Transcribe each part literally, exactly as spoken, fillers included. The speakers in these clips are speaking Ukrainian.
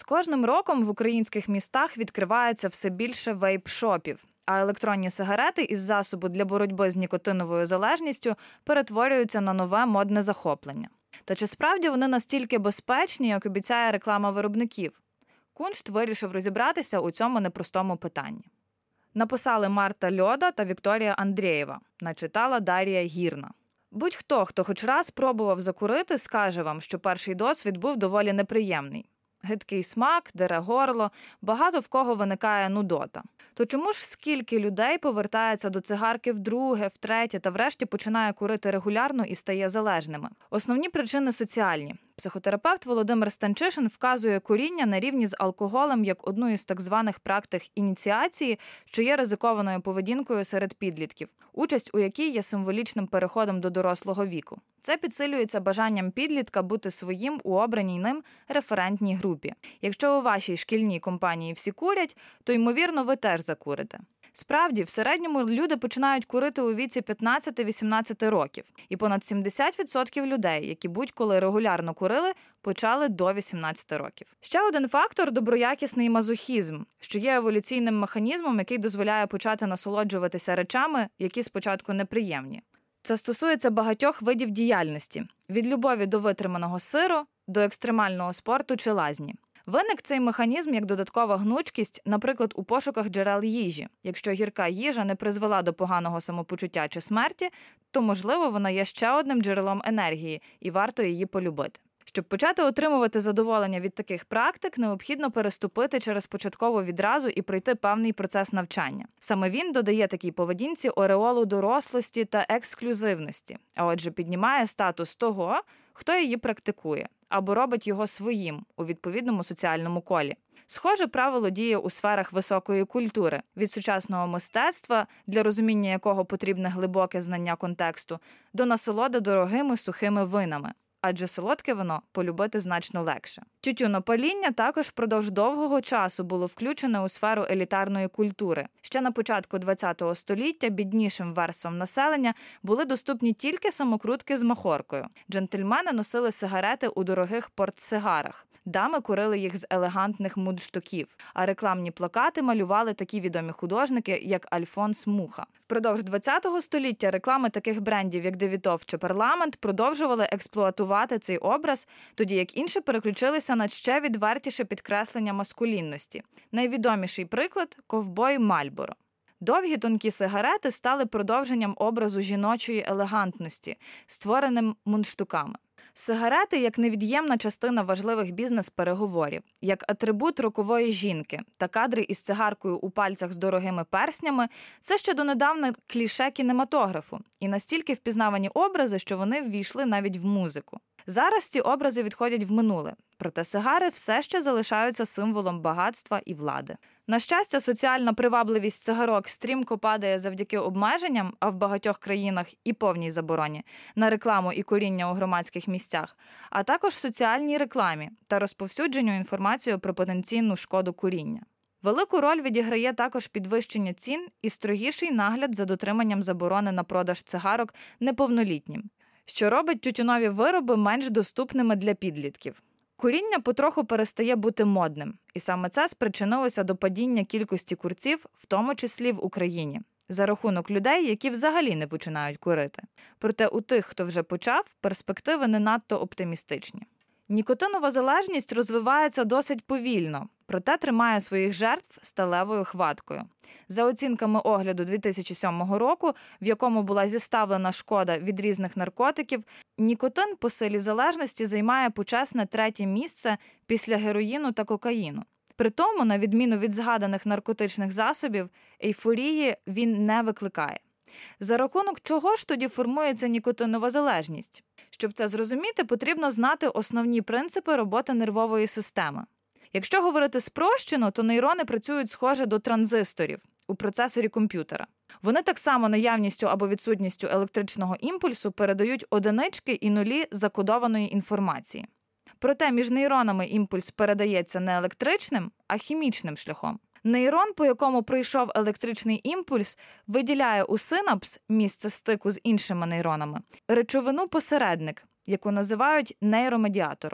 кожним роком в українських містах відкривається все більше вейп-шопів, а електронні сигарети із засобу для боротьби з нікотиновою залежністю перетворюються на нове модне захоплення. Та чи справді вони настільки безпечні, як обіцяє реклама виробників? Куншт вирішив розібратися у цьому непростому питанні. Написали Марта Льода та Вікторія Андрєєва, начитала Дар'я Гірна. Будь-хто, хто хоч раз пробував закурити, скаже вам, що перший досвід був доволі неприємний. Гидкий смак, дере горло, багато в кого виникає нудота. То чому ж скільки людей повертається до цигарки вдруге, втретє та врешті починає курити регулярно і стає залежними? Основні причини соціальні. Психотерапевт Володимир Станчишин вказує куріння на рівні з алкоголем як одну із так званих практик ініціації, що є ризикованою поведінкою серед підлітків, участь у якій є символічним переходом до дорослого віку. Це підсилюється бажанням підлітка бути своїм у обраній ним референтній групі. Якщо у вашій шкільній компанії всі курять, то, ймовірно, ви теж закурите. Справді, в середньому люди починають курити у віці п'ятнадцяти-вісімнадцяти років. І понад сімдесят відсотків людей, які будь-коли регулярно курили, почали до вісімнадцяти років. Ще один фактор – доброякісний мазохізм, що є еволюційним механізмом, який дозволяє почати насолоджуватися речами, які спочатку неприємні. Це стосується багатьох видів діяльності – від любові до витриманого сиру до екстремального спорту чи лазні. Виник цей механізм як додаткова гнучкість, наприклад, у пошуках джерел їжі. Якщо гірка їжа не призвела до поганого самопочуття чи смерті, то, можливо, вона є ще одним джерелом енергії, і варто її полюбити. Щоб почати отримувати задоволення від таких практик, необхідно переступити через початкову відразу і пройти певний процес навчання. Саме він додає такій поведінці ореолу дорослості та ексклюзивності, а отже піднімає статус того, хто її практикує, або робить його своїм у відповідному соціальному колі. Схоже правило діє у сферах високої культури, від сучасного мистецтва, для розуміння якого потрібне глибоке знання контексту, до насолоди дорогими сухими винами. Адже солодке вино полюбити значно легше. Тютюнопаління також впродовж довгого часу було включене у сферу елітарної культури. Ще на початку ХХ століття біднішим верствам населення були доступні тільки самокрутки з махоркою. Джентльмени носили сигарети у дорогих портсигарах. Дами курили їх з елегантних мундштуків, а рекламні плакати малювали такі відомі художники, як Альфонс Муха. Впродовж ХХ століття реклами таких брендів, як Девітов чи Парламент, продовжували експлуатувати цей образ, тоді як інші переключилися на ще відвертіше підкреслення маскулінності. Найвідоміший приклад – ковбой Мальборо. Довгі тонкі сигарети стали продовженням образу жіночої елегантності, створеним мундштуками. Сигарети як невід'ємна частина важливих бізнес-переговорів, як атрибут рокової жінки та кадри із цигаркою у пальцях з дорогими перснями – це ще донедавна кліше кінематографу і настільки впізнавані образи, що вони ввійшли навіть в музику. Зараз ці образи відходять в минуле, проте сигари все ще залишаються символом багатства і влади. На щастя, соціальна привабливість цигарок стрімко падає завдяки обмеженням, а в багатьох країнах і повній забороні, на рекламу і куріння у громадських місцях, а також соціальній рекламі та розповсюдженню інформації про потенційну шкоду куріння. Велику роль відіграє також підвищення цін і строгіший нагляд за дотриманням заборони на продаж цигарок неповнолітнім, що робить тютюнові вироби менш доступними для підлітків. Куріння потроху перестає бути модним, і саме це спричинилося до падіння кількості курців, в тому числі в Україні, за рахунок людей, які взагалі не починають курити. Проте у тих, хто вже почав, перспективи не надто оптимістичні. Нікотинова залежність розвивається досить повільно, проте тримає своїх жертв сталевою хваткою. За оцінками огляду дві тисячі сьомого року, в якому була зіставлена шкода від різних наркотиків, нікотин по силі залежності займає почесне третє місце після героїну та кокаїну. При тому, на відміну від згаданих наркотичних засобів, ейфорії він не викликає. За рахунок чого ж тоді формується нікотинова залежність? Щоб це зрозуміти, потрібно знати основні принципи роботи нервової системи. Якщо говорити спрощено, то нейрони працюють схоже до транзисторів у процесорі комп'ютера. Вони так само наявністю або відсутністю електричного імпульсу передають одинички і нулі закодованої інформації. Проте між нейронами імпульс передається не електричним, а хімічним шляхом. Нейрон, по якому пройшов електричний імпульс, виділяє у синапс, місце стику з іншими нейронами, речовину-посередник, яку називають нейромедіатором.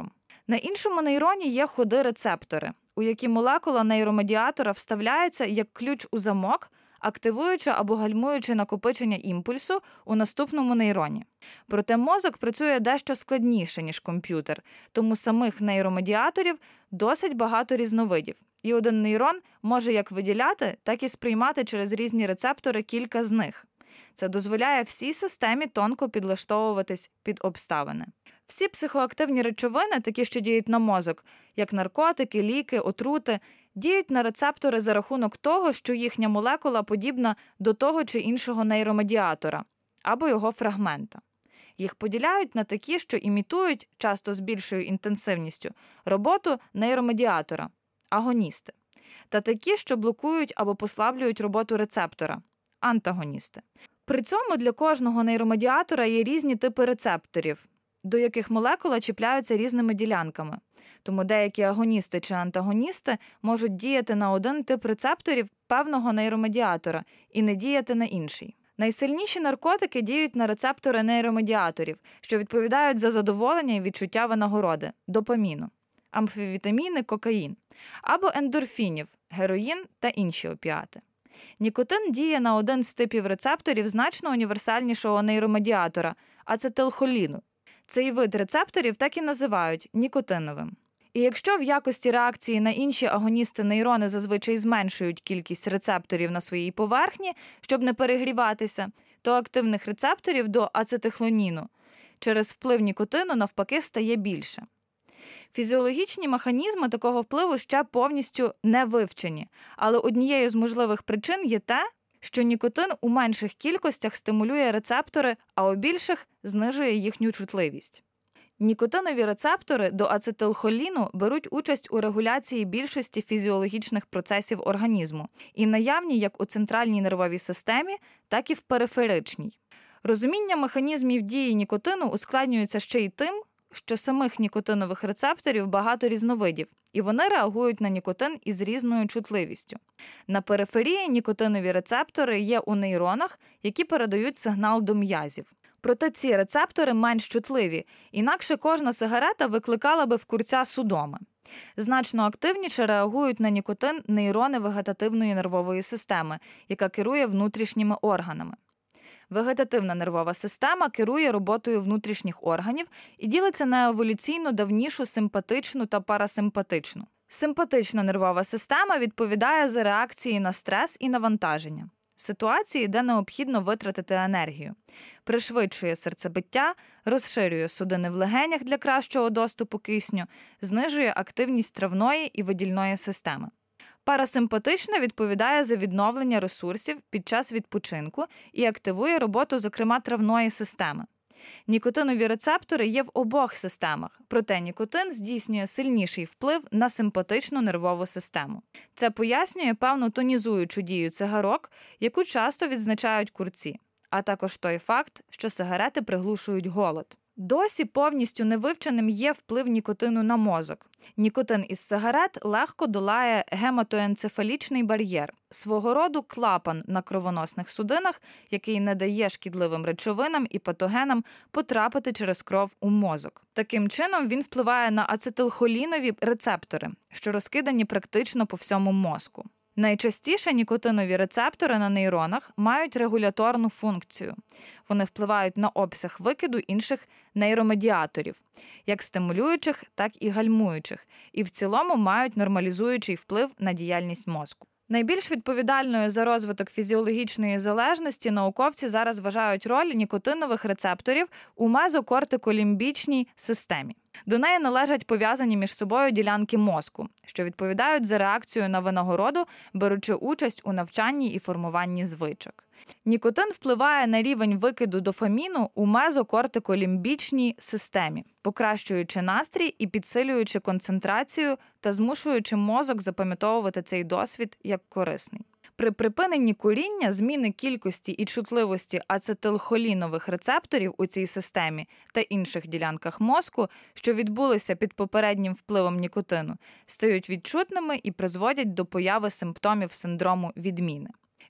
На іншому нейроні є ходи рецептори, у які молекула нейромедіатора вставляється як ключ у замок, активуючи або гальмуючи накопичення імпульсу у наступному нейроні. Проте мозок працює дещо складніше, ніж комп'ютер, тому самих нейромедіаторів досить багато різновидів. І один нейрон може як виділяти, так і сприймати через різні рецептори кілька з них. Це дозволяє всій системі тонко підлаштовуватись під обставини. Всі психоактивні речовини, такі, що діють на мозок, як наркотики, ліки, отрути, діють на рецептори за рахунок того, що їхня молекула подібна до того чи іншого нейромедіатора або його фрагмента. Їх поділяють на такі, що імітують, часто з більшою інтенсивністю, роботу нейромедіатора – агоністи, та такі, що блокують або послаблюють роботу рецептора – антагоністи. При цьому для кожного нейромедіатора є різні типи рецепторів, до яких молекула чіпляються різними ділянками. Тому деякі агоністи чи антагоністи можуть діяти на один тип рецепторів певного нейромедіатора і не діяти на інший. Найсильніші наркотики діють на рецептори нейромедіаторів, що відповідають за задоволення і відчуття винагороди – допаміну, амфетаміни, кокаїн, або ендорфінів – героїн та інші опіати. Нікотин діє на один з типів рецепторів значно універсальнішого нейромедіатора – ацетилхоліну. Цей вид рецепторів так і називають нікотиновим. І якщо в якості реакції на інші агоністи нейрони зазвичай зменшують кількість рецепторів на своїй поверхні, щоб не перегріватися, то активних рецепторів до ацетихлоніну через вплив нікотину навпаки стає більше. Фізіологічні механізми такого впливу ще повністю не вивчені, але однією з можливих причин є те, що нікотин у менших кількостях стимулює рецептори, а у більших знижує їхню чутливість. Нікотинові рецептори до ацетилхоліну беруть участь у регуляції більшості фізіологічних процесів організму і наявні як у центральній нервовій системі, так і в периферичній. Розуміння механізмів дії нікотину ускладнюється ще й тим, що самих нікотинових рецепторів багато різновидів, і вони реагують на нікотин із різною чутливістю. На периферії нікотинові рецептори є у нейронах, які передають сигнал до м'язів. Проте ці рецептори менш чутливі, інакше кожна сигарета викликала би в курця судоми. Значно активніше реагують на нікотин нейрони вегетативної нервової системи, яка керує внутрішніми органами. Вегетативна нервова система керує роботою внутрішніх органів і ділиться на еволюційно давнішу симпатичну та парасимпатичну. Симпатична нервова система відповідає за реакції на стрес і навантаження, ситуації, де необхідно витратити енергію, пришвидшує серцебиття, розширює судини в легенях для кращого доступу кисню, знижує активність травної і видільної системи. Парасимпатична відповідає за відновлення ресурсів під час відпочинку і активує роботу, зокрема, травної системи. Нікотинові рецептори є в обох системах, проте нікотин здійснює сильніший вплив на симпатичну нервову систему. Це пояснює певну тонізуючу дію цигарок, яку часто відзначають курці, а також той факт, що сигарети приглушують голод. Досі повністю невивченим є вплив нікотину на мозок. Нікотин із сигарет легко долає гематоенцефалічний бар'єр, свого роду клапан на кровоносних судинах, який не дає шкідливим речовинам і патогенам потрапити через кров у мозок. Таким чином він впливає на ацетилхолінові рецептори, що розкидані практично по всьому мозку. Найчастіше нікотинові рецептори на нейронах мають регуляторну функцію. Вони впливають на обсяг викиду інших нейромедіаторів, як стимулюючих, так і гальмуючих, і в цілому мають нормалізуючий вплив на діяльність мозку. Найбільш відповідальною за розвиток фізіологічної залежності науковці зараз вважають роль нікотинових рецепторів у мезокортиколімбічній системі. До неї належать пов'язані між собою ділянки мозку, що відповідають за реакцію на винагороду, беручи участь у навчанні і формуванні звичок. Нікотин впливає на рівень викиду дофаміну у мезокортиколімбічній системі, покращуючи настрій і підсилюючи концентрацію та змушуючи мозок запам'ятовувати цей досвід як корисний. При припиненні куріння зміни кількості і чутливості ацетилхолінових рецепторів у цій системі та інших ділянках мозку, що відбулися під попереднім впливом нікотину, стають відчутними і призводять до появи симптомів синдрому відміни.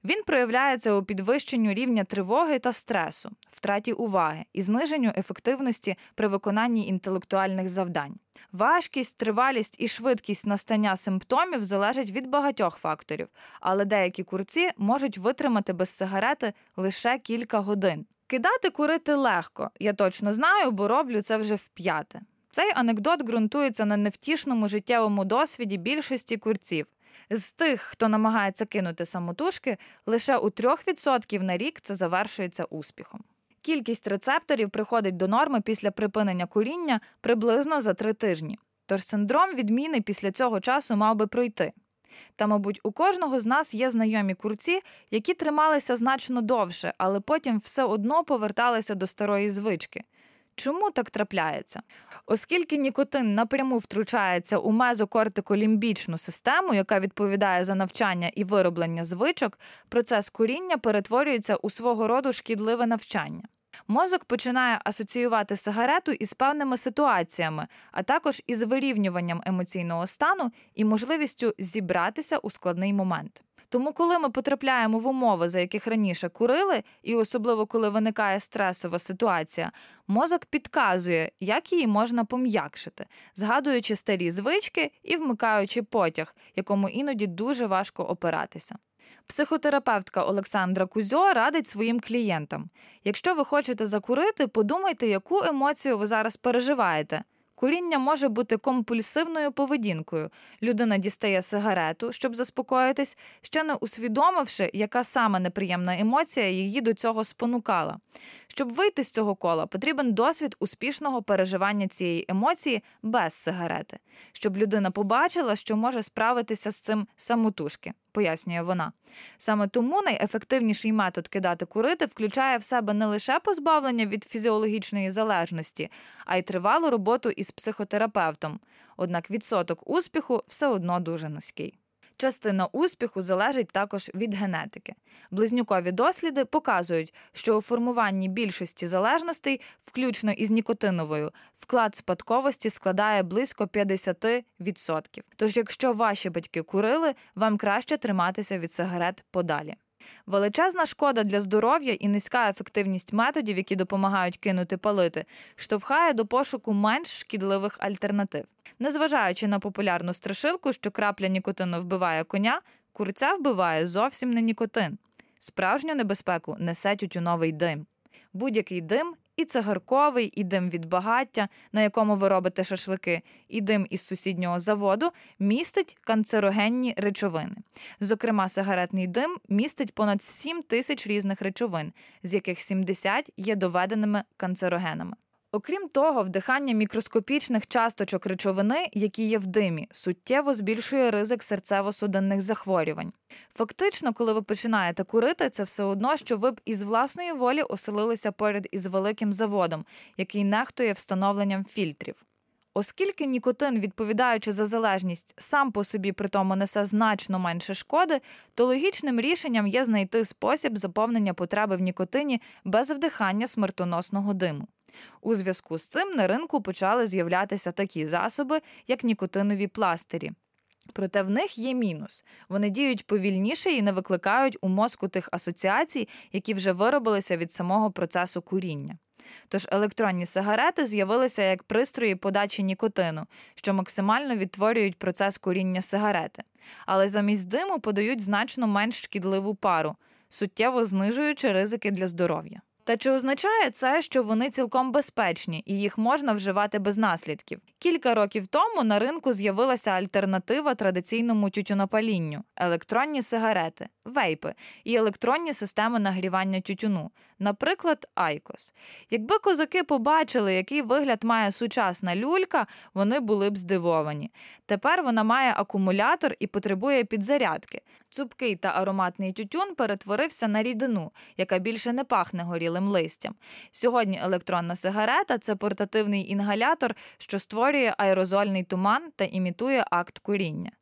Він проявляється у підвищенню рівня тривоги та стресу, втраті уваги і зниженню ефективності при виконанні інтелектуальних завдань. Важкість, тривалість і швидкість настання симптомів залежать від багатьох факторів, але деякі курці можуть витримати без сигарети лише кілька годин. Кидати курити легко, я точно знаю, бо роблю це вже вп'яте. Цей анекдот ґрунтується на невтішному життєвому досвіді більшості курців. З тих, хто намагається кинути самотужки, лише у трьох відсотків на рік це завершується успіхом. Кількість рецепторів приходить до норми після припинення куріння приблизно за три тижні. Тож синдром відміни після цього часу мав би пройти. Та, мабуть, у кожного з нас є знайомі курці, які трималися значно довше, але потім все одно поверталися до старої звички. Чому так трапляється? Оскільки нікотин напряму втручається у мезокортиколімбічну систему, яка відповідає за навчання і вироблення звичок, процес куріння перетворюється у свого роду шкідливе навчання. Мозок починає асоціювати сигарету із певними ситуаціями, а також із вирівнюванням емоційного стану і можливістю зібратися у складний момент. Тому коли ми потрапляємо в умови, за яких раніше курили, і особливо коли виникає стресова ситуація, мозок підказує, як її можна пом'якшити, згадуючи старі звички і вмикаючи потяг, якому іноді дуже важко опиратися. Психотерапевтка Олександра Кузьо радить своїм клієнтам: якщо ви хочете закурити, подумайте, яку емоцію ви зараз переживаєте. Куріння може бути компульсивною поведінкою. Людина дістає сигарету, щоб заспокоїтись, ще не усвідомивши, яка саме неприємна емоція її до цього спонукала. Щоб вийти з цього кола, потрібен досвід успішного переживання цієї емоції без сигарети. Щоб людина побачила, що може справитися з цим самотужки, пояснює вона. Саме тому найефективніший метод кидати курити включає в себе не лише позбавлення від фізіологічної залежності, а й тривалу роботу із психотерапевтом. Однак відсоток успіху все одно дуже низький. Частина успіху залежить також від генетики. Близнюкові досліди показують, що у формуванні більшості залежностей, включно із нікотиновою, вклад спадковості складає близько п'ятдесят відсотків. Тож якщо ваші батьки курили, вам краще триматися від сигарет подалі. Величезна шкода для здоров'я і низька ефективність методів, які допомагають кинути палити, штовхає до пошуку менш шкідливих альтернатив. Незважаючи на популярну страшилку, що крапля нікотину вбиває коня, курця вбиває зовсім не нікотин. Справжню небезпеку несе тютюновий дим. Будь-який дим, і цигарковий, і дим від багаття, на якому ви робите шашлики, і дим із сусіднього заводу, містить канцерогенні речовини. Зокрема, сигаретний дим містить понад сім тисяч різних речовин, з яких сімдесят є доведеними канцерогенами. Окрім того, вдихання мікроскопічних часточок речовини, які є в димі, суттєво збільшує ризик серцево-судинних захворювань. Фактично, коли ви починаєте курити, це все одно, що ви б із власної волі оселилися поряд із великим заводом, який нехтує встановленням фільтрів. Оскільки нікотин, відповідаючи за залежність, сам по собі при тому несе значно менше шкоди, то логічним рішенням є знайти спосіб заповнення потреби в нікотині без вдихання смертоносного диму. У зв'язку з цим на ринку почали з'являтися такі засоби, як нікотинові пластирі. Проте в них є мінус. Вони діють повільніше і не викликають у мозку тих асоціацій, які вже виробилися від самого процесу куріння. Тож електронні сигарети з'явилися як пристрої подачі нікотину, що максимально відтворюють процес куріння сигарети. Але замість диму подають значно менш шкідливу пару, суттєво знижуючи ризики для здоров'я. Та чи означає це, що вони цілком безпечні і їх можна вживати без наслідків? Кілька років тому на ринку з'явилася альтернатива традиційному тютюнопалінню – електронні сигарети, вейпи і електронні системи нагрівання тютюну, наприклад, Айкос. Якби козаки побачили, який вигляд має сучасна люлька, вони були б здивовані. Тепер вона має акумулятор і потребує підзарядки. Цупкий та ароматний тютюн перетворився на рідину, яка більше не пахне горілим листям. Сьогодні електронна сигарета – це портативний інгалятор, що створює аерозольний туман та імітує акт куріння.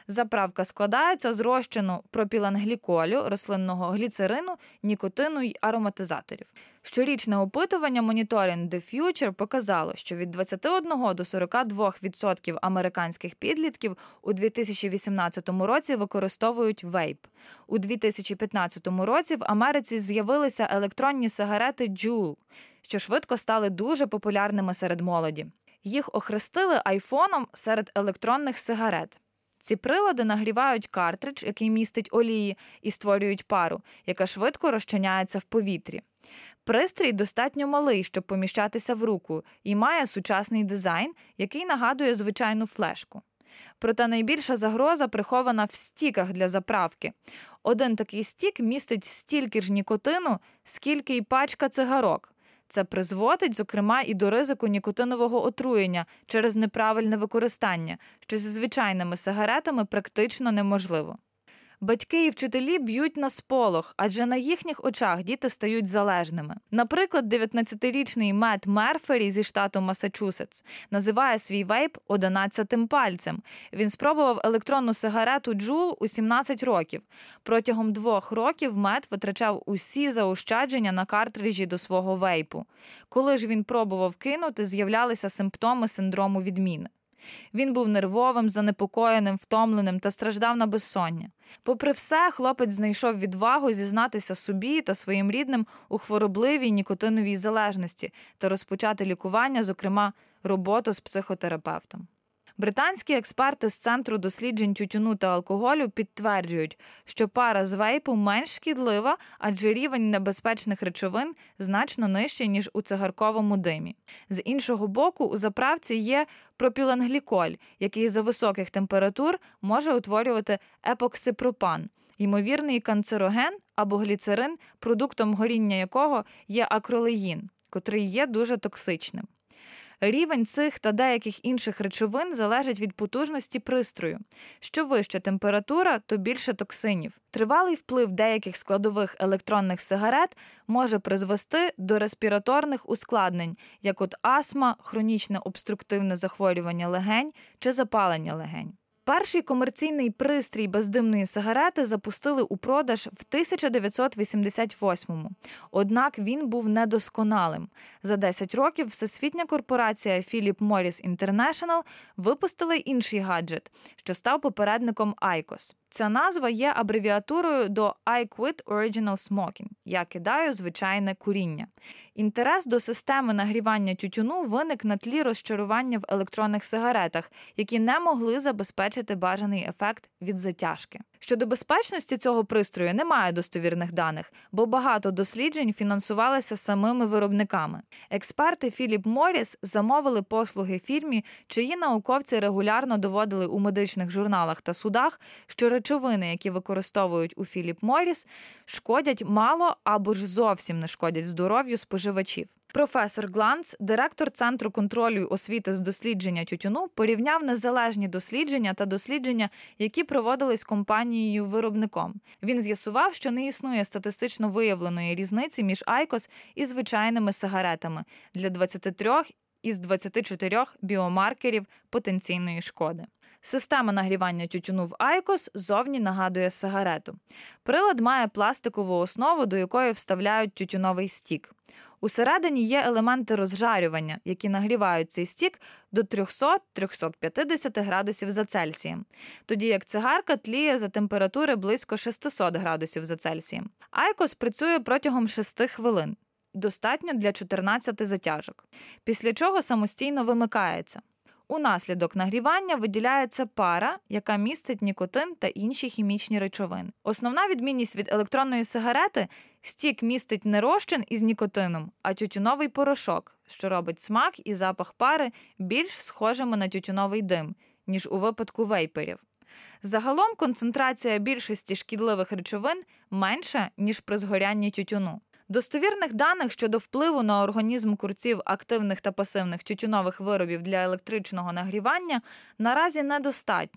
Заправка складається з розчину пропіленгліколю, рослинного гліцерину, нікотину й ароматизаторів. Щорічне опитування Monitoring the Future показало, що від двадцять один до сорок два відсотки американських підлітків у дві тисячі вісімнадцятому році використовують вейп. У дві тисячі п'ятнадцятому році в Америці з'явилися електронні сигарети Juul, що швидко стали дуже популярними серед молоді. Їх охрестили айфоном серед електронних сигарет. Ці прилади нагрівають картридж, який містить олії, і створюють пару, яка швидко розчиняється в повітрі. Пристрій достатньо малий, щоб поміщатися в руку, і має сучасний дизайн, який нагадує звичайну флешку. Проте найбільша загроза прихована в стіках для заправки. Один такий стік містить стільки ж нікотину, скільки й пачка цигарок. Це призводить, зокрема, і до ризику нікотинового отруєння через неправильне використання, що зі звичайними сигаретами практично неможливо. Батьки і вчителі б'ють на сполох, адже на їхніх очах діти стають залежними. Наприклад, дев'ятнадцятирічний Мет Мерфері зі штату Масачусетс називає свій вейп «одинадцятим пальцем». Він спробував електронну сигарету Juul у сімнадцять років. Протягом двох років Мет витрачав усі заощадження на картриджі до свого вейпу. Коли ж він пробував кинути, з'являлися симптоми синдрому відміни. Він був нервовим, занепокоєним, втомленим та страждав на безсоння. Попри все, хлопець знайшов відвагу зізнатися собі та своїм рідним у хворобливій нікотиновій залежності та розпочати лікування, зокрема, роботу з психотерапевтом. Британські експерти з Центру досліджень тютюну та алкоголю підтверджують, що пара з вейпу менш шкідлива, адже рівень небезпечних речовин значно нижчий, ніж у цигарковому димі. З іншого боку, у заправці є пропіленгліколь, який за високих температур може утворювати епоксипропан, ймовірний канцероген або гліцерин, продуктом горіння якого є акролеїн, котрий є дуже токсичним. Рівень цих та деяких інших речовин залежить від потужності пристрою. Що вища температура, то більше токсинів. Тривалий вплив деяких складових електронних сигарет може призвести до респіраторних ускладнень, як от астма, хронічне обструктивне захворювання легень чи запалення легень. Перший комерційний пристрій бездимної сигарети запустили у продаж в тисяча дев'ятсот вісімдесят восьмому. Однак він був недосконалим. За десять років всесвітня корпорація Philip Morris International випустила інший гаджет, що став попередником айкос. Ця назва є абревіатурою до I quit original smoking – «Я кидаю звичайне куріння». Інтерес до системи нагрівання тютюну виник на тлі розчарування в електронних сигаретах, які не могли забезпечити бажаний ефект від затяжки. Щодо безпечності цього пристрою немає достовірних даних, бо багато досліджень фінансувалися самими виробниками. Експерти Philip Morris замовили послуги фірмі, чиї науковці регулярно доводили у медичних журналах та судах, що речовини, які використовують у Philip Morris, шкодять мало або ж зовсім не шкодять здоров'ю споживачів. Професор Гланц, директор Центру контролю й освіти з дослідження тютюну, порівняв незалежні дослідження та дослідження, які проводились компанією-виробником. Він з'ясував, що не існує статистично виявленої різниці між айкос і звичайними сигаретами для двадцяти трьох із двадцяти чотирьох біомаркерів потенційної шкоди. Система нагрівання тютюну в айкос зовні нагадує сигарету. Прилад має пластикову основу, до якої вставляють тютюновий стік. Усередині є елементи розжарювання, які нагрівають цей стік до триста - триста п'ятдесят градусів за Цельсієм, тоді як цигарка тліє за температури близько шістсот градусів за Цельсієм. айкос працює протягом шести хвилин. Достатньо для чотирнадцяти затяжок. Після чого самостійно вимикається. Унаслідок нагрівання виділяється пара, яка містить нікотин та інші хімічні речовини. Основна відмінність від електронної сигарети – стік містить не розчин із нікотином, а тютюновий порошок, що робить смак і запах пари більш схожими на тютюновий дим, ніж у випадку вейперів. Загалом концентрація більшості шкідливих речовин менша, ніж при згорянні тютюну. Достовірних даних щодо впливу на організм курців активних та пасивних тютюнових виробів для електричного нагрівання наразі недостатньо,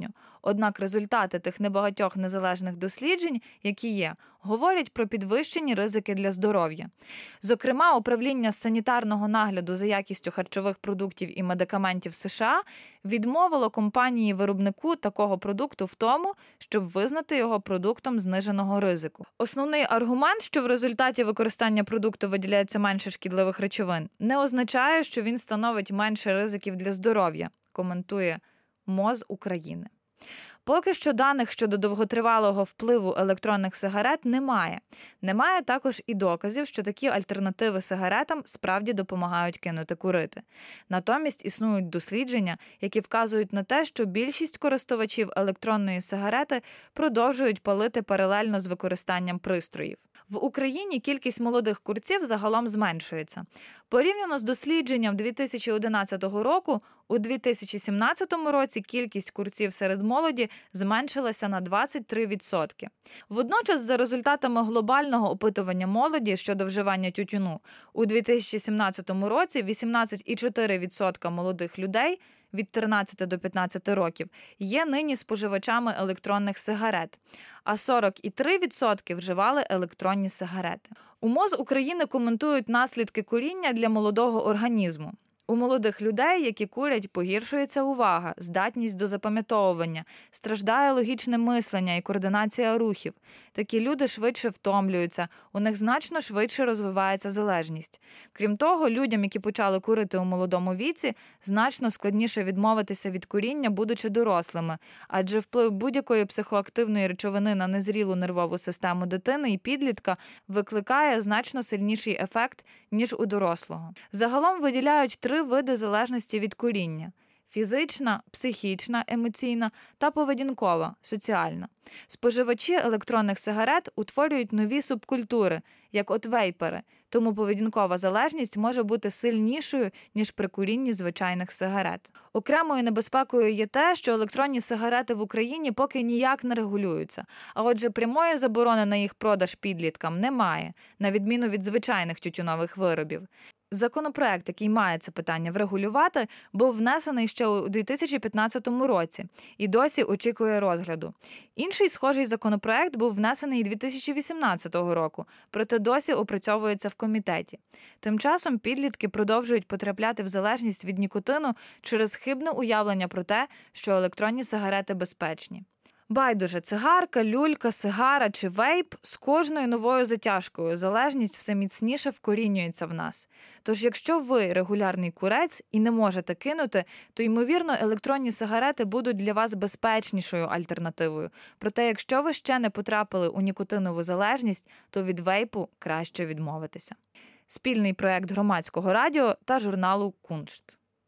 Однак результати тих небагатьох незалежних досліджень, які є, говорять про підвищені ризики для здоров'я. Зокрема, управління з санітарного нагляду за якістю харчових продуктів і медикаментів США відмовило компанії-виробнику такого продукту в тому, щоб визнати його продуктом зниженого ризику. Основний аргумент, що в результаті використання продукту виділяється менше шкідливих речовин, не означає, що він становить менше ризиків для здоров'я, коментує МОЗ України. Поки що даних щодо довготривалого впливу електронних сигарет немає. Немає також і доказів, що такі альтернативи сигаретам справді допомагають кинути курити. Натомість існують дослідження, які вказують на те, що більшість користувачів електронної сигарети продовжують палити паралельно з використанням пристроїв. В Україні кількість молодих курців загалом зменшується. Порівняно з дослідженням дві тисячі одинадцятого року, у дві тисячі сімнадцятому році кількість курців серед молоді зменшилася на двадцять три відсотки. Водночас, за результатами глобального опитування молоді щодо вживання тютюну, у дві тисячі сімнадцятому році вісімнадцять цілих чотири десятих відсотка молодих людей від тринадцяти до п'ятнадцяти років є нині споживачами електронних сигарет, а сорок цілих три десятих відсотка вживали електронні сигарети. У МОЗ України коментують наслідки куріння для молодого організму. У молодих людей, які курять, погіршується увага, здатність до запам'ятовування, страждає логічне мислення і координація рухів. Такі люди швидше втомлюються, у них значно швидше розвивається залежність. Крім того, людям, які почали курити у молодому віці, значно складніше відмовитися від куріння, будучи дорослими, адже вплив будь-якої психоактивної речовини на незрілу нервову систему дитини і підлітка викликає значно сильніший ефект, ніж у дорослого. Загалом виділяють три види залежності від куріння – фізична, психічна, емоційна та поведінкова, соціальна. Споживачі електронних сигарет утворюють нові субкультури, як от вейпери, тому поведінкова залежність може бути сильнішою, ніж при курінні звичайних сигарет. Окремою небезпекою є те, що електронні сигарети в Україні поки ніяк не регулюються, а отже прямої заборони на їх продаж підліткам немає, на відміну від звичайних тютюнових виробів. Законопроект, який має це питання врегулювати, був внесений ще у дві тисячі п'ятнадцятому році і досі очікує розгляду. Інший схожий законопроект був внесений і дві тисячі вісімнадцятого року, проте досі опрацьовується в комітеті. Тим часом підлітки продовжують потрапляти в залежність від нікотину через хибне уявлення про те, що електронні сигарети безпечні. Байдуже, цигарка, люлька, сигара чи вейп – з кожною новою затяжкою залежність все міцніше вкорінюється в нас. Тож, якщо ви регулярний курець і не можете кинути, то, ймовірно, електронні сигарети будуть для вас безпечнішою альтернативою. Проте, якщо ви ще не потрапили у нікотинову залежність, то від вейпу краще відмовитися. Спільний проєкт Громадського радіо та журналу «Куншт».